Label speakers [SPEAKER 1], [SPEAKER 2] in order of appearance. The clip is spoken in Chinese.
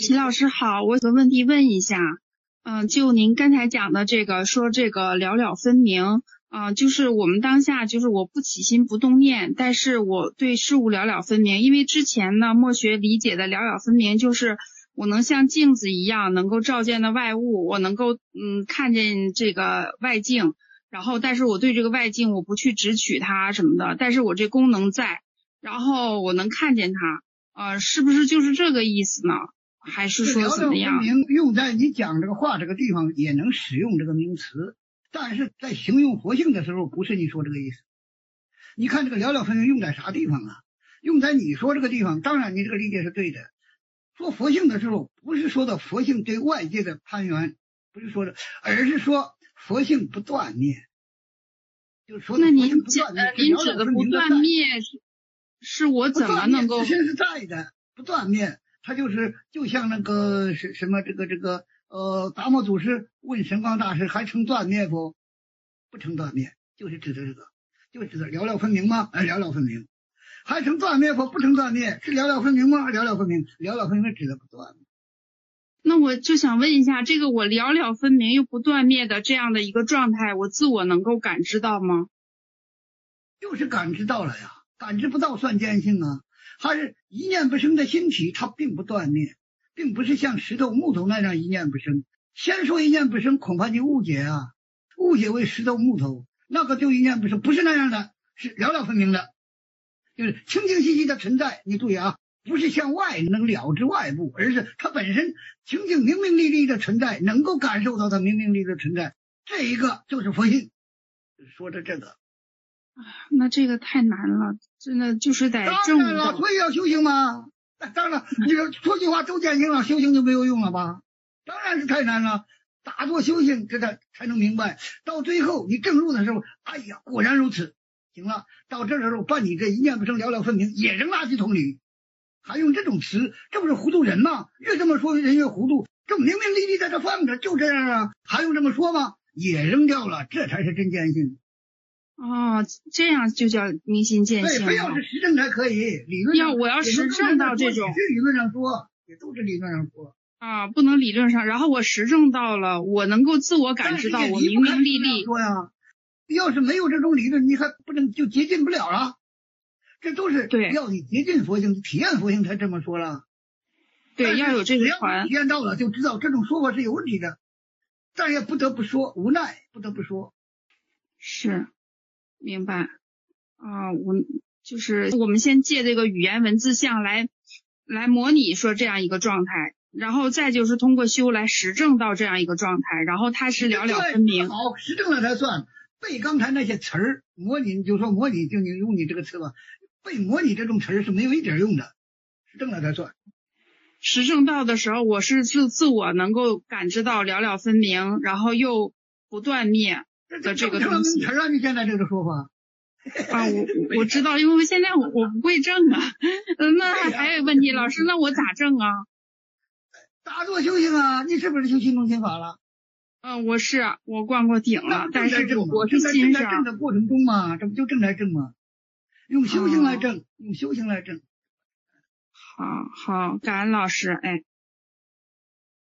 [SPEAKER 1] 齐老师好，我有个问题问一下，就您刚才讲的这个说这个了了分明，就是我们当下就是我不起心不动念，但是我对事物了了分明，因为之前呢墨学理解的了了分明就是我能像镜子一样能够照见的外物，我能够看见这个外境，然后但是我对这个外境我不去直取它什么的，但是我这功能在，然后我能看见它，是不是就是这个意思呢？还是说怎么样？
[SPEAKER 2] 了了分明用在你讲这个话这个地方也能使用这个名词，但是在形容佛性的时候不是你说这个意思。你看这个了了分明用在啥地方啊？用在你说这个地方，当然你这个理解是对的。说佛性的时候不是说的佛性对外界的攀缘，不是说的，而是说佛性不断灭。就是说
[SPEAKER 1] 那您
[SPEAKER 2] 您
[SPEAKER 1] 指的不断灭是我怎么能够？
[SPEAKER 2] 自身是在的，不断灭，它就像那个什么达摩祖师问神光大师还成断灭不？不成断灭，就是指的这个，就是指的了了分明吗？了了分明。还成断灭不成断灭，是了了分明吗？了了分明，了了分明指的不断。
[SPEAKER 1] 那我就想问一下，这个我了了分明又不断灭的这样的一个状态，我自我能够感知到吗？
[SPEAKER 2] 就是感知到了呀，感知不到算见性啊。还是一念不生的心体，它并不断灭，并不是像石头木头那样一念不生。先说一念不生，恐怕你误解啊，误解为石头木头，那个就一念不生，不是那样的，是了了分明的。就是清清晰晰的存在，你注意啊，不是向外能了知外部，而是它本身清净明明丽丽的存在，能够感受到它明明丽丽的存在，这一个就是佛性。说的这个，
[SPEAKER 1] 那这个太难了，真的就是得证悟到。
[SPEAKER 2] 所以要修行吗？当然，你说句话周见行了，修行就没有用了吧？当然是太难了，打坐修行这才能明白。到最后你证入的时候，哎呀，果然如此。行了，到这时候把你这一念不生了了分明也扔垃圾桶里，还用这种词，这不是糊涂人吗？越这么说人越糊涂，这明明丽丽在这放着，就这样啊，还用这么说吗？也扔掉了，这才是真见性。
[SPEAKER 1] 这样就叫明心见性。
[SPEAKER 2] 对，非要是实证才可以，理论上
[SPEAKER 1] 我要实证到这种，
[SPEAKER 2] 也是理论上说，也都是理论上说
[SPEAKER 1] 不能理论上，然后我实证到了，我能够自我感知到我明明丽丽。
[SPEAKER 2] 说呀，要是没有这种理论，你还不能就接近不了了。这都是要你接近佛性、体验佛性才这么说了。
[SPEAKER 1] 对，要有这个传。
[SPEAKER 2] 体验到了就知道这种说法是有问题的，但也不得不说，无奈不得不说。
[SPEAKER 1] 是，明白我们先借这个语言文字像来模拟说这样一个状态，然后再就是通过修来实证到这样一个状态，然后它是了了分明。
[SPEAKER 2] 好，实证了才算。背刚才那些词儿，模拟就说模拟，就你用你这个词吧，背模拟这种词儿是没有一点用的，实证了才算。
[SPEAKER 1] 实证到的时候，我是自我能够感知到了了分明，然后又不断灭的这个东西。
[SPEAKER 2] 词啊，你现在这个说法
[SPEAKER 1] 我知道，因为现在我不会证啊。那还有问题，老师，那我咋证啊？
[SPEAKER 2] 打坐修行啊，你是不是修心中心法了？
[SPEAKER 1] 我灌过顶了，但是我是心上。
[SPEAKER 2] 正的过程中嘛，这不就正在正吗？用修行来正，用修行来正。
[SPEAKER 1] 好，感恩老师，哎。